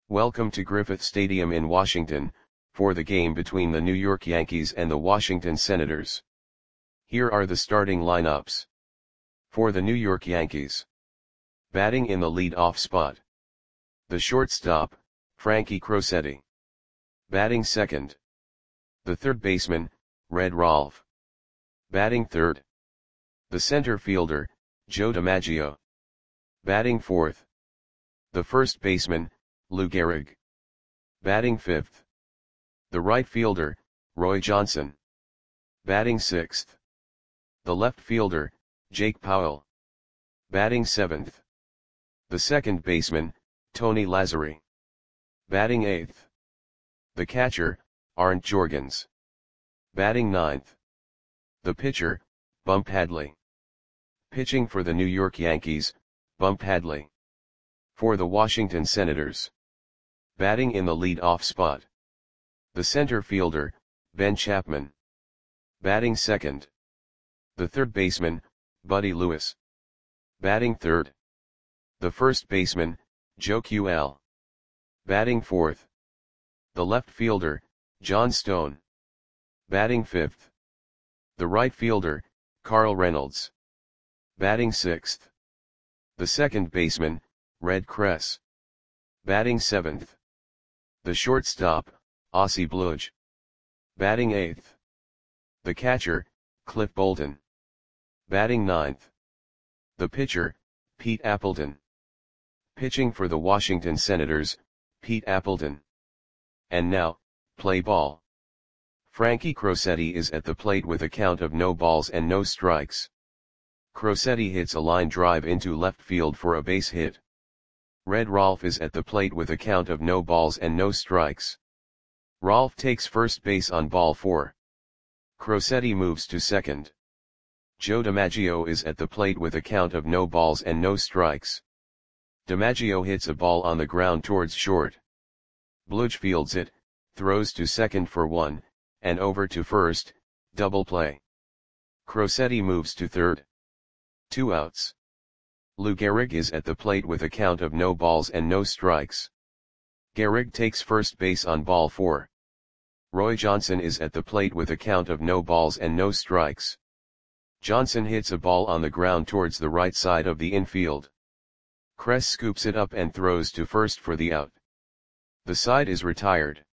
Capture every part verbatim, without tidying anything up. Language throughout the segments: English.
Welcome to Griffith Stadium in Washington, for the game between the New York Yankees and the Washington Senators. Here are the starting lineups. For the New York Yankees. Batting in the lead-off spot. The shortstop, Frankie Crosetti. Batting second. The third baseman, Red Rolfe. Batting third. The center fielder, Joe DiMaggio. Batting fourth. The first baseman, Lou Gehrig. Batting fifth. The right fielder, Roy Johnson. Batting sixth. The left fielder, Jake Powell. Batting seventh. The second baseman, Tony Lazzeri. Batting eighth. The catcher, Arnt Jorgens. Batting ninth. The pitcher, Bump Hadley. Pitching for the New York Yankees, Bump Hadley. For the Washington Senators. Batting in the lead-off spot. The center fielder, Ben Chapman. Batting second. The third baseman, Buddy Lewis. Batting third. The first baseman, Joe Q L. Batting fourth. The left fielder, John Stone. Batting fifth. The right fielder, Carl Reynolds. Batting sixth. The second baseman, Red Kress. Batting seventh. The shortstop, Ossie Bludge. Batting eighth. The catcher, Cliff Bolton. Batting ninth. The pitcher, Pete Appleton. Pitching for the Washington Senators, Pete Appleton. And now, play ball. Frankie Crosetti is at the plate with a count of no balls and no strikes. Crosetti hits a line drive into left field for a base hit. Red Rolfe is at the plate with a count of no balls and no strikes. Rolfe takes first base on ball four. Crosetti moves to second. Joe DiMaggio is at the plate with a count of no balls and no strikes. DiMaggio hits a ball on the ground towards short. Bludge fields it, throws to second for one, and over to first, double play. Crosetti moves to third. Two outs. Lou Gehrig is at the plate with a count of no balls and no strikes. Gehrig takes first base on ball four. Roy Johnson is at the plate with a count of no balls and no strikes. Johnson hits a ball on the ground towards the right side of the infield. Kress scoops it up and throws to first for the out. The side is retired.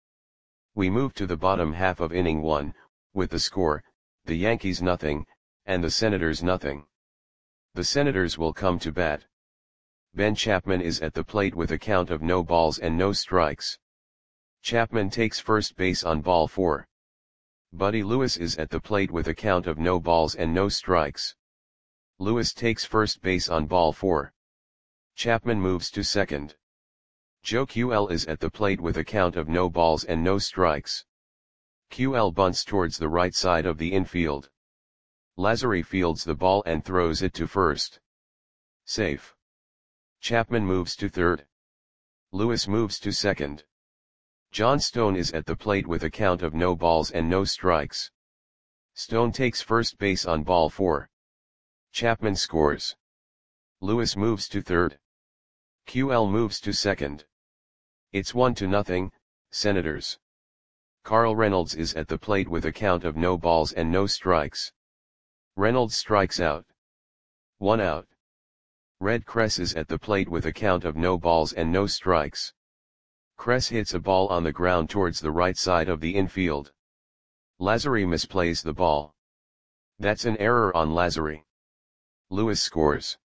We move to the bottom half of inning one, with the score, the Yankees nothing, and the Senators nothing. The Senators will come to bat. Ben Chapman is at the plate with a count of no balls and no strikes. Chapman takes first base on ball four. Buddy Lewis is at the plate with a count of no balls and no strikes. Lewis takes first base on ball four. Chapman moves to second. Joe Q L is at the plate with a count of no balls and no strikes. Q L bunts towards the right side of the infield. Lazzeri fields the ball and throws it to first. Safe. Chapman moves to third. Lewis moves to second. John Stone is at the plate with a count of no balls and no strikes. Stone takes first base on ball four. Chapman scores. Lewis moves to third. Q L moves to second. It's one to nothing, Senators. Carl Reynolds is at the plate with a count of no balls and no strikes. Reynolds strikes out. One out. Red Kress is at the plate with a count of no balls and no strikes. Kress hits a ball on the ground towards the right side of the infield. Lazzeri misplays the ball. That's an error on Lazzeri. Lewis scores.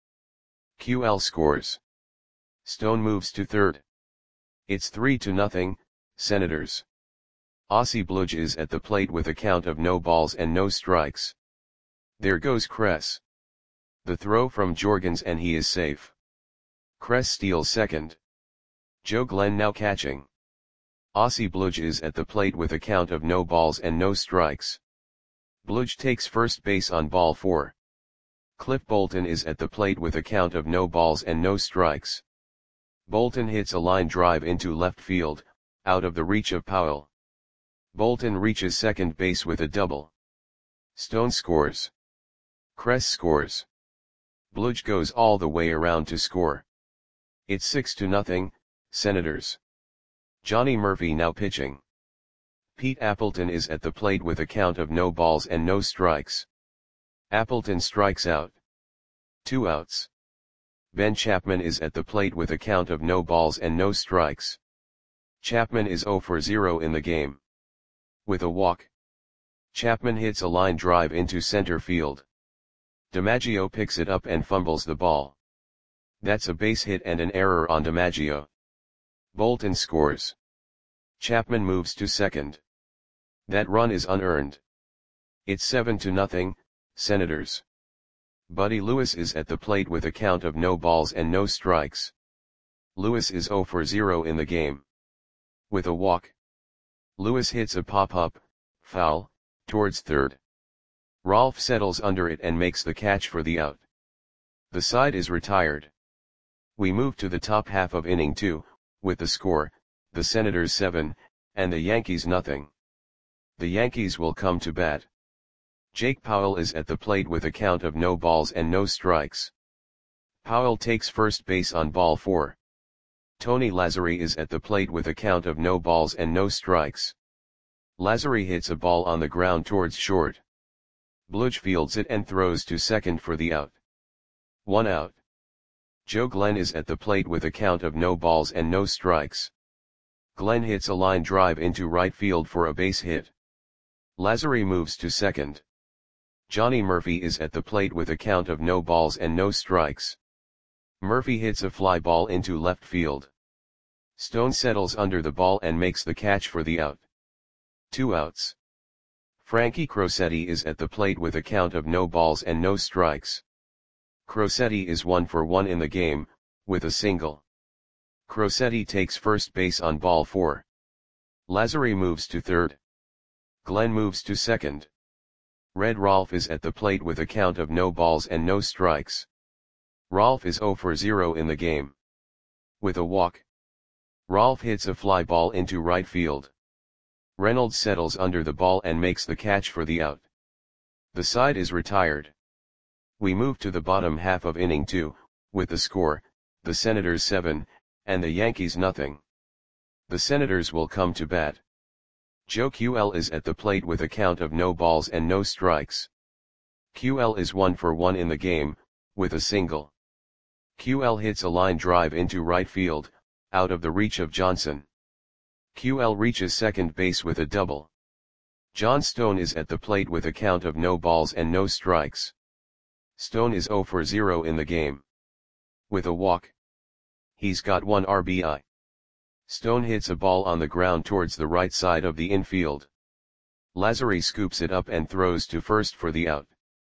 Q L scores. Stone moves to third. It's three to nothing, Senators. Ossie Bludge is at the plate with a count of no balls and no strikes. There goes Kress. The throw from Jorgens and he is safe. Kress steals second. Joe Glenn now catching. Ossie Bludge is at the plate with a count of no balls and no strikes. Bludge takes first base on ball four. Cliff Bolton is at the plate with a count of no balls and no strikes. Bolton hits a line drive into left field, out of the reach of Powell. Bolton reaches second base with a double. Stone scores. Kress scores. Bludge goes all the way around to score. It's six to nothing, Senators. Johnny Murphy now pitching. Pete Appleton is at the plate with a count of no balls and no strikes. Appleton strikes out. Two outs. Ben Chapman is at the plate with a count of no balls and no strikes. Chapman is zero for zero in the game. With a walk. Chapman hits a line drive into center field. DiMaggio picks it up and fumbles the ball. That's a base hit and an error on DiMaggio. Bolton scores. Chapman moves to second. That run is unearned. It's seven to nothing, Senators. Buddy Lewis is at the plate with a count of no balls and no strikes. Lewis is zero for zero in the game. With a walk. Lewis hits a pop-up, foul, towards third. Rolfe settles under it and makes the catch for the out. The side is retired. We move to the top half of inning two, with the score, the Senators seven, and the Yankees nothing. The Yankees will come to bat. Jake Powell is at the plate with a count of no balls and no strikes. Powell takes first base on ball four. Tony Lazzeri is at the plate with a count of no balls and no strikes. Lazzeri hits a ball on the ground towards short. Bludge fields it and throws to second for the out. One out. Joe Glenn is at the plate with a count of no balls and no strikes. Glenn hits a line drive into right field for a base hit. Lazzeri moves to second. Johnny Murphy is at the plate with a count of no balls and no strikes. Murphy hits a fly ball into left field. Stone settles under the ball and makes the catch for the out. Two outs. Frankie Crosetti is at the plate with a count of no balls and no strikes. Crosetti is one for one in the game, with a single. Crosetti takes first base on ball four. Lazzeri moves to third. Glenn moves to second. Red Rolfe is at the plate with a count of no balls and no strikes. Rolfe is zero for zero in the game. With a walk. Rolfe hits a fly ball into right field. Reynolds settles under the ball and makes the catch for the out. The side is retired. We move to the bottom half of inning two, with the score, the Senators seven, and the Yankees nothing. The Senators will come to bat. Joe Q L is at the plate with a count of no balls and no strikes. Q L is one for one in the game, with a single. Q L hits a line drive into right field, out of the reach of Johnson. Q L reaches second base with a double. John Stone is at the plate with a count of no balls and no strikes. Stone is zero for zero in the game. With a walk. He's got one R B I. Stone hits a ball on the ground towards the right side of the infield. Lazzeri scoops it up and throws to first for the out.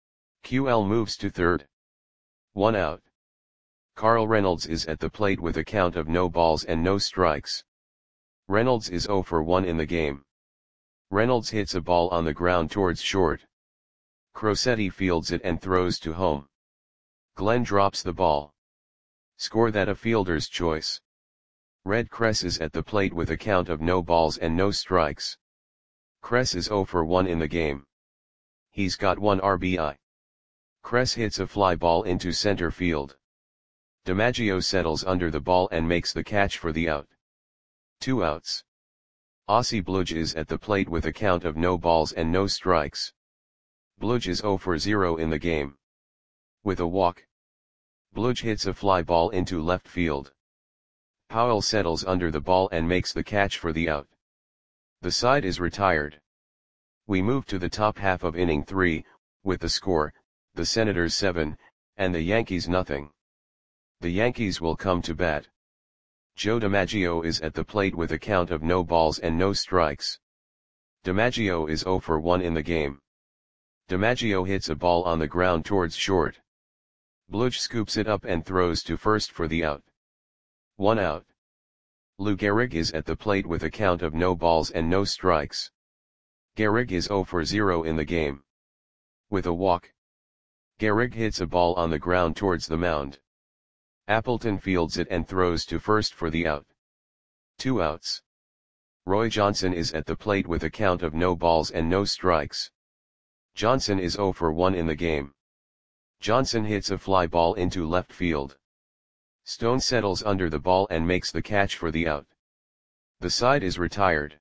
Q L moves to third. One out. Carl Reynolds is at the plate with a count of no balls and no strikes. Reynolds is zero for one in the game. Reynolds hits a ball on the ground towards short. Crosetti fields it and throws to home. Glenn drops the ball. Score that a fielder's choice. Red Kress is at the plate with a count of no balls and no strikes. Kress is zero for one in the game. He's got one R B I. Kress hits a fly ball into center field. DiMaggio settles under the ball and makes the catch for the out. Two outs. Ossie Bludge is at the plate with a count of no balls and no strikes. Bludge is zero for zero in the game. With a walk. Bludge hits a fly ball into left field. Powell settles under the ball and makes the catch for the out. The side is retired. We move to the top half of inning three, with the score, the Senators seven, and the Yankees nothing. The Yankees will come to bat. Joe DiMaggio is at the plate with a count of no balls and no strikes. DiMaggio is zero for one in the game. DiMaggio hits a ball on the ground towards short. Bludge scoops it up and throws to first for the out. One out. Lou Gehrig is at the plate with a count of no balls and no strikes. Gehrig is zero for zero in the game. With a walk. Gehrig hits a ball on the ground towards the mound. Appleton fields it and throws to first for the out. Two outs. Roy Johnson is at the plate with a count of no balls and no strikes. Johnson is zero for one in the game. Johnson hits a fly ball into left field. Stone settles under the ball and makes the catch for the out. The side is retired.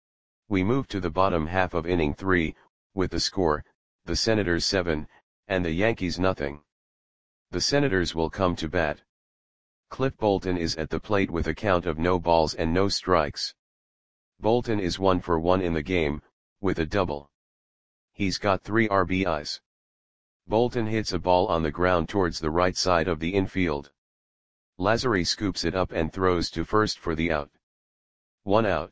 We move to the bottom half of inning three, with the score, the Senators seven, and the Yankees nothing. The Senators will come to bat. Cliff Bolton is at the plate with a count of no balls and no strikes. Bolton is one for one in the game, with a double. He's got three R B Is. Bolton hits a ball on the ground towards the right side of the infield. Lazzeri scoops it up and throws to first for the out. One out.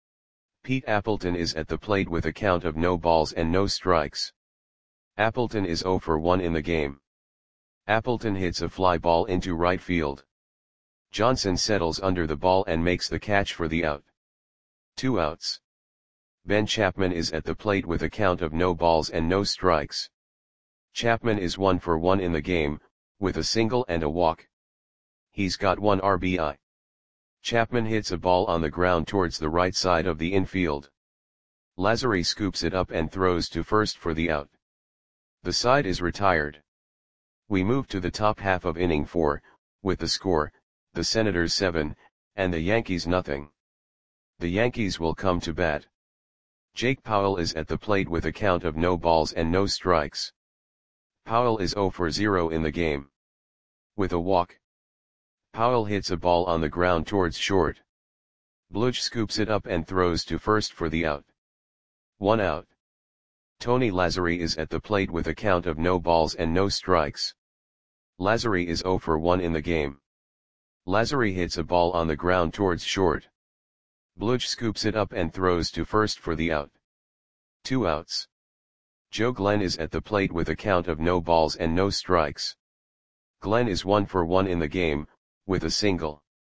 Pete Appleton is at the plate with a count of no balls and no strikes. Appleton is zero for one in the game. Appleton hits a fly ball into right field. Johnson settles under the ball and makes the catch for the out. Two outs. Ben Chapman is at the plate with a count of no balls and no strikes. Chapman is one for one in the game, with a single and a walk. He's got one R B I. Chapman hits a ball on the ground towards the right side of the infield. Lazzeri scoops it up and throws to first for the out. The side is retired. We move to the top half of inning four, with the score, the Senators seven, and the Yankees nothing. The Yankees will come to bat. Jake Powell is at the plate with a count of no balls and no strikes. Powell is zero for zero in the game. With a walk. Powell hits a ball on the ground towards short. Bluch scoops it up and throws to first for the out. One out. Tony Lazzeri is at the plate with a count of no balls and no strikes. Lazzeri is zero for one in the game. Lazzeri hits a ball on the ground towards short. Bluch scoops it up and throws to first for the out. Two outs. Joe Glenn is at the plate with a count of no balls and no strikes. Glenn is one for one in the game, with a single.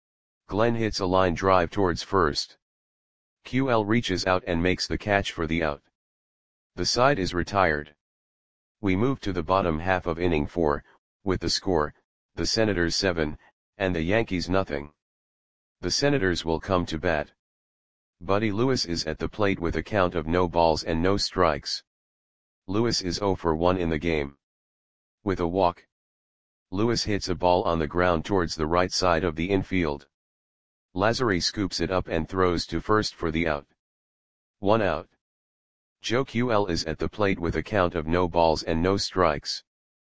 Glenn hits a line drive towards first. Q L reaches out and makes the catch for the out. The side is retired. We move to the bottom half of inning four, with the score, the Senators seven, and the Yankees nothing. The Senators will come to bat. Buddy Lewis is at the plate with a count of no balls and no strikes. Lewis is zero for one in the game. With a walk. Lewis hits a ball on the ground towards the right side of the infield. Lazzeri scoops it up and throws to first for the out. One out. Joe Q L is at the plate with a count of no balls and no strikes.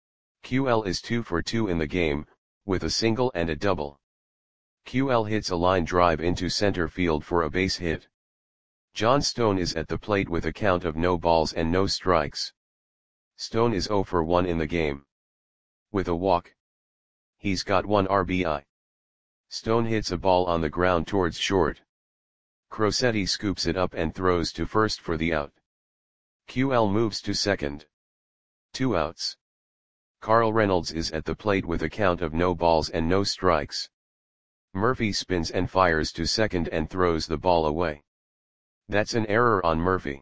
Q L is two for two in the game, with a single and a double. Q L hits a line drive into center field for a base hit. John Stone is at the plate with a count of no balls and no strikes. Stone is zero for one in the game. With a walk. He's got one R B I. Stone hits a ball on the ground towards short. Crosetti scoops it up and throws to first for the out. Q L moves to second. Two outs. Carl Reynolds is at the plate with a count of no balls and no strikes. Murphy spins and fires to second and throws the ball away. That's an error on Murphy.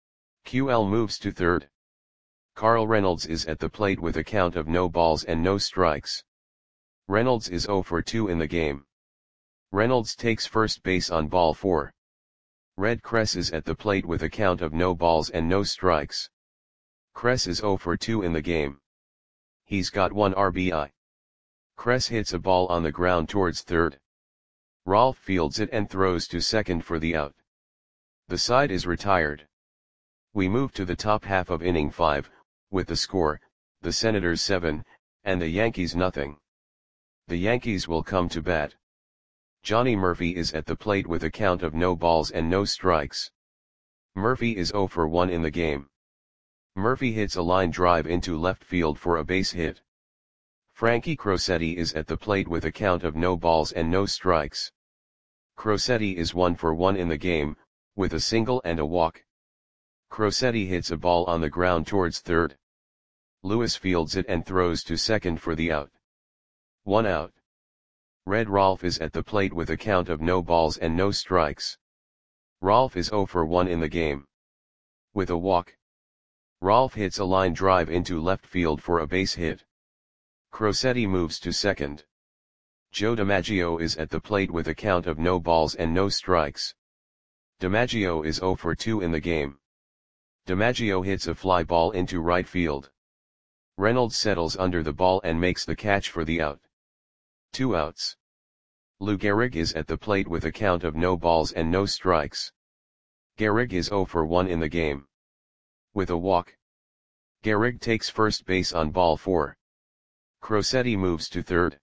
Q L moves to third. Carl Reynolds is at the plate with a count of no balls and no strikes. Reynolds is zero for two in the game. Reynolds takes first base on ball four. Red Kress is at the plate with a count of no balls and no strikes. Kress is zero for two in the game. He's got one R B I. Kress hits a ball on the ground towards third. Rolfe fields it and throws to second for the out. The side is retired. We move to the top half of inning five, with the score, the Senators seven, and the Yankees nothing. The Yankees will come to bat. Johnny Murphy is at the plate with a count of no balls and no strikes. Murphy is zero for one in the game. Murphy hits a line drive into left field for a base hit. Frankie Crosetti is at the plate with a count of no balls and no strikes. Crosetti is one for one in the game, with a single and a walk. Crosetti hits a ball on the ground towards third. Lewis fields it and throws to second for the out. One out. Red Rolfe is at the plate with a count of no balls and no strikes. Rolfe is zero for one in the game. With a walk. Rolfe hits a line drive into left field for a base hit. Crosetti moves to second. Joe DiMaggio is at the plate with a count of no balls and no strikes. DiMaggio is zero for two in the game. DiMaggio hits a fly ball into right field. Reynolds settles under the ball and makes the catch for the out. Two outs. Lou Gehrig is at the plate with a count of no balls and no strikes. Gehrig is zero for one in the game. With a walk. Gehrig takes first base on ball four. Crosetti moves to third.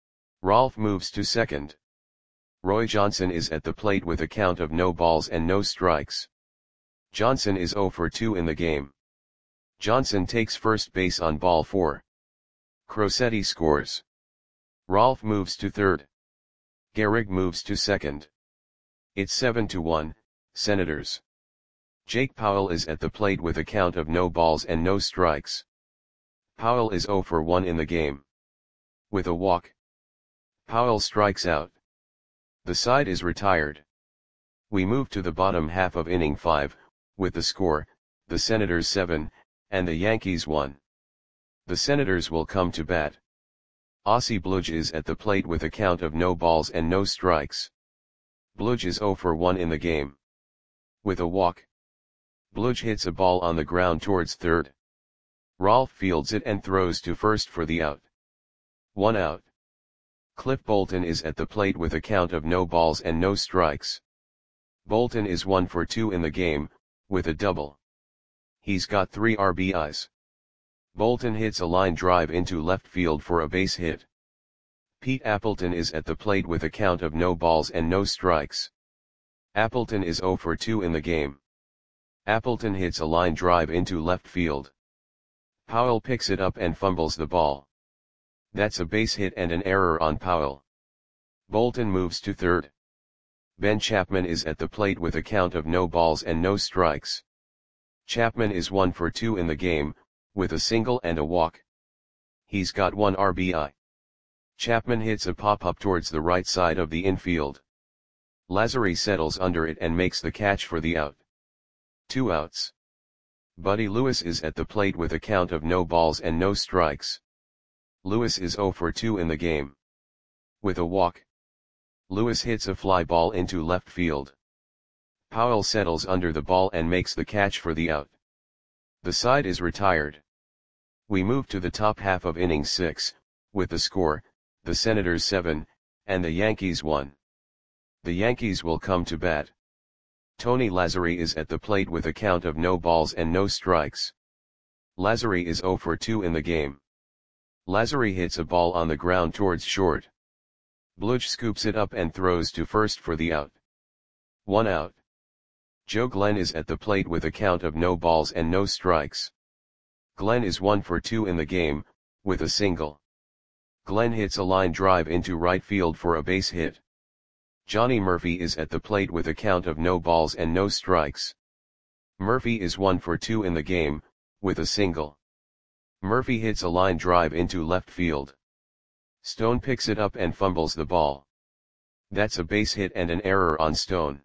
Rolfe moves to second. Roy Johnson is at the plate with a count of no balls and no strikes. Johnson is zero for two in the game. Johnson takes first base on ball four. Crosetti scores. Rolfe moves to third. Gehrig moves to second. It's seven to one, Senators. Jake Powell is at the plate with a count of no balls and no strikes. Powell is zero for one in the game. With a walk. Powell strikes out. The side is retired. We move to the bottom half of inning five, with the score, the Senators seven, and the Yankees one. The Senators will come to bat. Ossie Bludge is at the plate with a count of no balls and no strikes. Bludge is zero for one in the game. With a walk. Bludge hits a ball on the ground towards third. Rolfe fields it and throws to first for the out. One out. Cliff Bolton is at the plate with a count of no balls and no strikes. Bolton is one for two in the game, with a double. He's got three R B Is. Bolton hits a line drive into left field for a base hit. Pete Appleton is at the plate with a count of no balls and no strikes. Appleton is zero for two in the game. Appleton hits a line drive into left field. Powell picks it up and fumbles the ball. That's a base hit and an error on Powell. Bolton moves to third. Ben Chapman is at the plate with a count of no balls and no strikes. Chapman is one for two in the game, with a single and a walk. He's got one R B I. Chapman hits a pop-up towards the right side of the infield. Lazary settles under it and makes the catch for the out. Two outs. Buddy Lewis is at the plate with a count of no balls and no strikes. Lewis is zero for two in the game. With a walk. Lewis hits a fly ball into left field. Powell settles under the ball and makes the catch for the out. The side is retired. We move to the top half of inning six, with the score, the Senators seven, and the Yankees one. The Yankees will come to bat. Tony Lazary is at the plate with a count of no balls and no strikes. Lazary is zero for two in the game. Lazary hits a ball on the ground towards short. Bludge scoops it up and throws to first for the out. One out. Joe Glenn is at the plate with a count of no balls and no strikes. Glenn is one for two in the game, with a single. Glenn hits a line drive into right field for a base hit. Johnny Murphy is at the plate with a count of no balls and no strikes. Murphy is one for two in the game, with a single. Murphy hits a line drive into left field. Stone picks it up and fumbles the ball. That's a base hit and an error on Stone.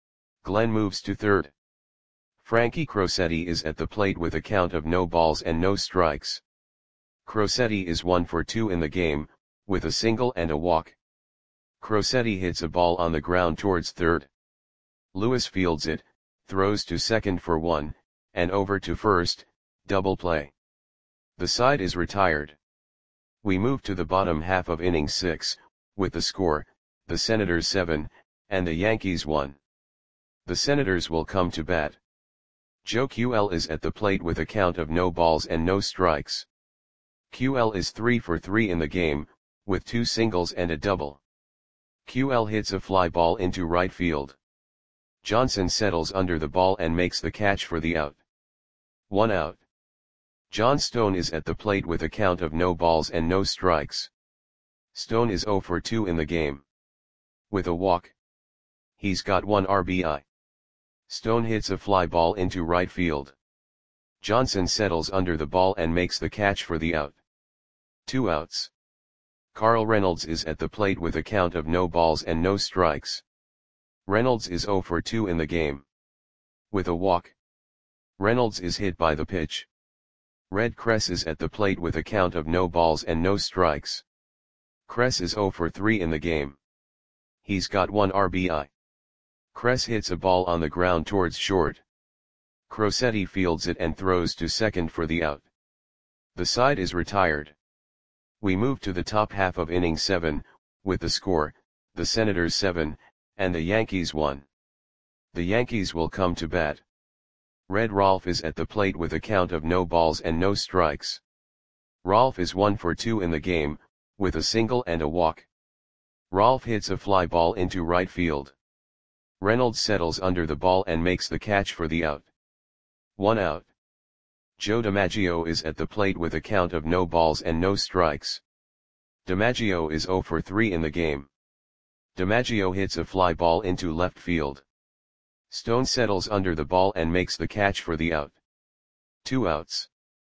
Glenn moves to third. Frankie Crosetti is at the plate with a count of no balls and no strikes. Crosetti is one for two in the game, with a single and a walk. Crosetti hits a ball on the ground towards third. Lewis fields it, throws to second for one, and over to first, double play. The side is retired. We move to the bottom half of inning six, with the score, the Senators seven, and the Yankees one. The Senators will come to bat. Joe Q L is at the plate with a count of no balls and no strikes. Q L is three for three in the game, with two singles and a double. Q L hits a fly ball into right field. Johnson settles under the ball and makes the catch for the out. One out. John Stone is at the plate with a count of no balls and no strikes. Stone is zero for two in the game. With a walk. He's got one R B I. Stone hits a fly ball into right field. Johnson settles under the ball and makes the catch for the out. Two outs. Carl Reynolds is at the plate with a count of no balls and no strikes. Reynolds is zero for two in the game. With a walk. Reynolds is hit by the pitch. Red Kress is at the plate with a count of no balls and no strikes. Kress is zero for three in the game. He's got one R B I. Kress hits a ball on the ground towards short. Crosetti fields it and throws to second for the out. The side is retired. We move to the top half of inning seven, with the score, the Senators seven, and the Yankees one. The Yankees will come to bat. Red Rolf is at the plate with a count of no balls and no strikes. Rolf is one for two in the game, with a single and a walk. Rolf hits a fly ball into right field. Reynolds settles under the ball and makes the catch for the out. One out. Joe DiMaggio is at the plate with a count of no balls and no strikes. DiMaggio is zero for three in the game. DiMaggio hits a fly ball into left field. Stone settles under the ball and makes the catch for the out. Two outs.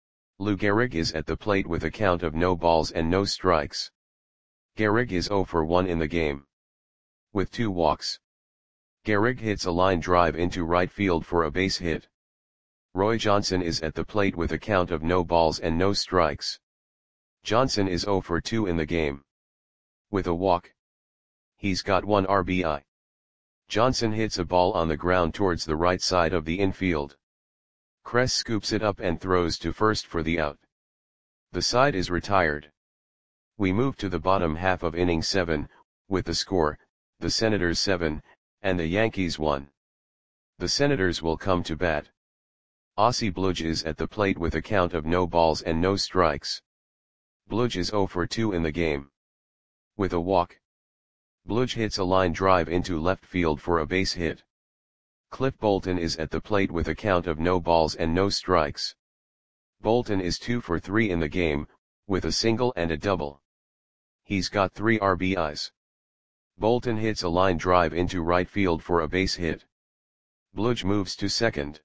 Lou Gehrig is at the plate with a count of no balls and no strikes. Gehrig is zero for one in the game. With two walks. Gehrig hits a line drive into right field for a base hit. Roy Johnson is at the plate with a count of no balls and no strikes. Johnson is zero for two in the game. With a walk. He's got one R B I. Johnson hits a ball on the ground towards the right side of the infield. Kress scoops it up and throws to first for the out. The side is retired. We move to the bottom half of inning seven, with the score, the Senators seven, and the Yankees one. The Senators will come to bat. Ossie Bludge is at the plate with a count of no balls and no strikes. Bludge is zero for two in the game. With a walk. Bludge hits a line drive into left field for a base hit. Cliff Bolton is at the plate with a count of no balls and no strikes. Bolton is two for three in the game, with a single and a double. He's got three R B Is. Bolton hits a line drive into right field for a base hit. Bludge moves to second.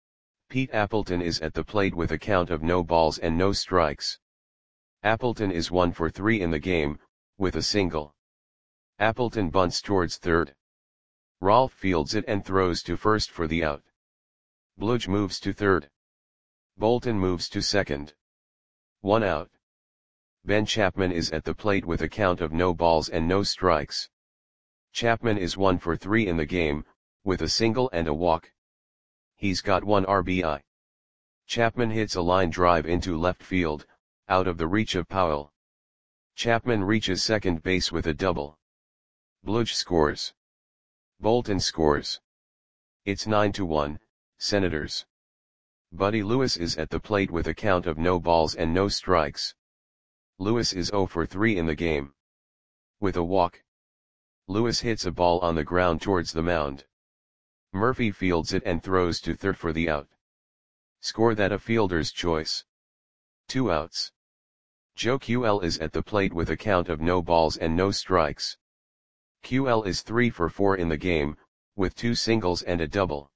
Pete Appleton is at the plate with a count of no balls and no strikes. Appleton is one for three in the game, with a single. Appleton bunts towards third. Rolf fields it and throws to first for the out. Bludge moves to third. Bolton moves to second. One out. Ben Chapman is at the plate with a count of no balls and no strikes. Chapman is one for three in the game, with a single and a walk. He's got one R B I. Chapman hits a line drive into left field, out of the reach of Powell. Chapman reaches second base with a double. Bludge scores. Bolton scores. It's nine to one, Senators. Buddy Lewis is at the plate with a count of no balls and no strikes. Lewis is zero for three in the game. With a walk. Lewis hits a ball on the ground towards the mound. Murphy fields it and throws to third for the out. Score that a fielder's choice. Two outs. Joe Q L is at the plate with a count of no balls and no strikes. Q L is three for four in the game, with two singles and a double.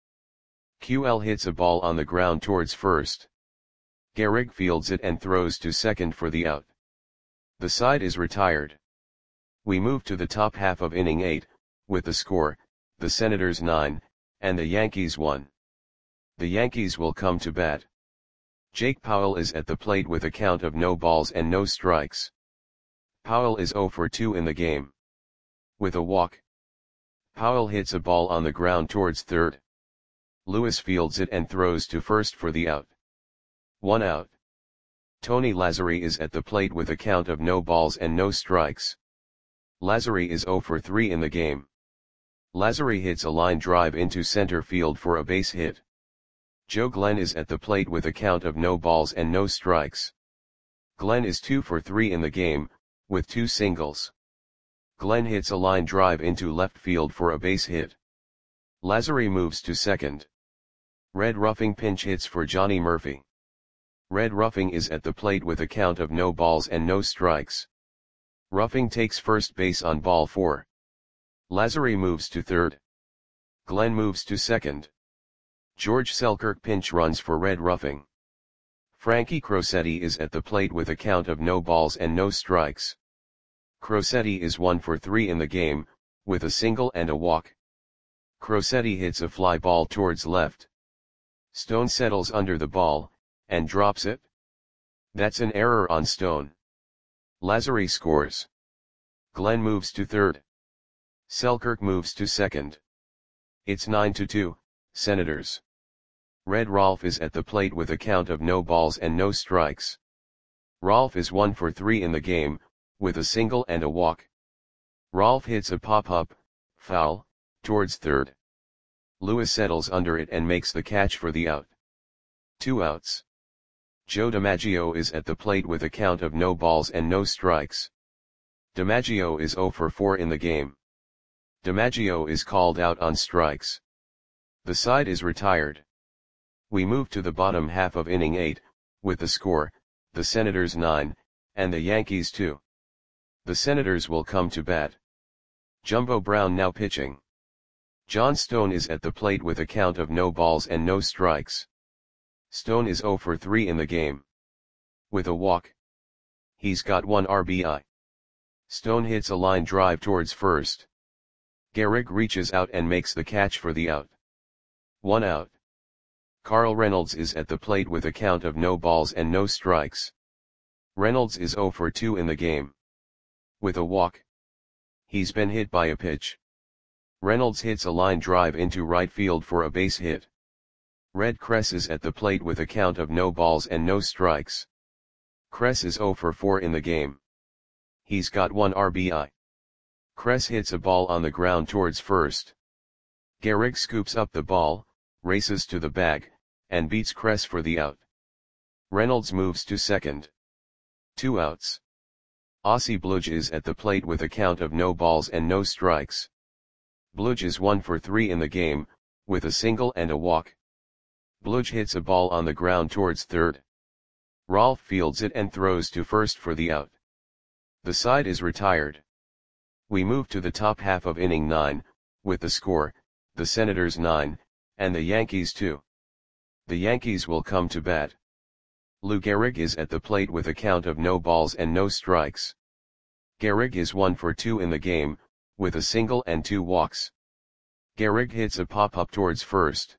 Q L hits a ball on the ground towards first. Gehrig fields it and throws to second for the out. The side is retired. We move to the top half of inning eight, with the score, the Senators nine, and the Yankees one. The Yankees will come to bat. Jake Powell is at the plate with a count of no balls and no strikes. Powell is zero for two in the game. With a walk. Powell hits a ball on the ground towards third. Lewis fields it and throws to first for the out. One out. Tony Lazzeri is at the plate with a count of no balls and no strikes. Lazzeri is zero for three in the game. Lazzeri hits a line drive into center field for a base hit. Joe Glenn is at the plate with a count of no balls and no strikes. Glenn is two for three in the game, with two singles. Glenn hits a line drive into left field for a base hit. Lazzeri moves to second. Red Ruffing pinch hits for Johnny Murphy. Red Ruffing is at the plate with a count of no balls and no strikes. Ruffing takes first base on ball four. Lazzeri moves to third. Glenn moves to second. George Selkirk pinch runs for Red Ruffing. Frankie Crosetti is at the plate with a count of no balls and no strikes. Crosetti is one for three in the game, with a single and a walk. Crosetti hits a fly ball towards left. Stone settles under the ball, and drops it. That's an error on Stone. Lazzeri scores. Glenn moves to third. Selkirk moves to second. It's nine to two, Senators. Red Rolf is at the plate with a count of no balls and no strikes. Rolf is one for three in the game, with a single and a walk. Rolf hits a pop-up, foul, towards third. Lewis settles under it and makes the catch for the out. Two outs. Joe DiMaggio is at the plate with a count of no balls and no strikes. DiMaggio is zero for four in the game. DiMaggio is called out on strikes. The side is retired. We move to the bottom half of inning eight, with the score, the Senators nine, and the Yankees two. The Senators will come to bat. Jumbo Brown now pitching. John Stone is at the plate with a count of no balls and no strikes. Stone is zero for three in the game. With a walk. He's got one R B I. Stone hits a line drive towards first. Gehrig reaches out and makes the catch for the out. One out. Carl Reynolds is at the plate with a count of no balls and no strikes. Reynolds is zero for two in the game. With a walk. He's been hit by a pitch. Reynolds hits a line drive into right field for a base hit. Red Kress is at the plate with a count of no balls and no strikes. Kress is zero for four in the game. He's got one R B I. Kress hits a ball on the ground towards first. Gehrig scoops up the ball, races to the bag, and beats Kress for the out. Reynolds moves to second. Two outs. Ossie Bludge is at the plate with a count of no balls and no strikes. Bludge is one for three in the game, with a single and a walk. Bludge hits a ball on the ground towards third. Rolf fields it and throws to first for the out. The side is retired. We move to the top half of inning nine, with the score, the Senators nine, and the Yankees two. The Yankees will come to bat. Lou Gehrig is at the plate with a count of no balls and no strikes. Gehrig is one for two in the game, with a single and two walks. Gehrig hits a pop-up towards first.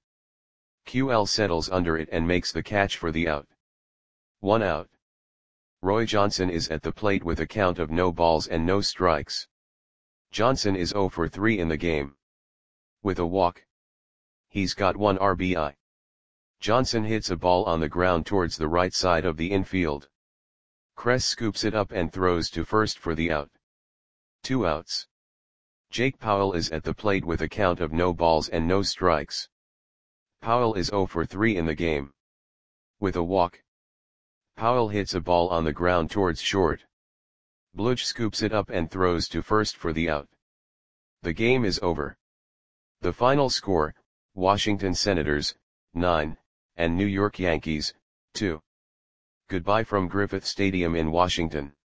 Q L settles under it and makes the catch for the out. One out. Roy Johnson is at the plate with a count of no balls and no strikes. Johnson is zero for three in the game. With a walk. He's got one R B I. Johnson hits a ball on the ground towards the right side of the infield. Kress scoops it up and throws to first for the out. Two outs. Jake Powell is at the plate with a count of no balls and no strikes. Powell is zero for three in the game. With a walk. Powell hits a ball on the ground towards short. Bludge scoops it up and throws to first for the out. The game is over. The final score, Washington Senators, nine, and New York Yankees, two. Goodbye from Griffith Stadium in Washington.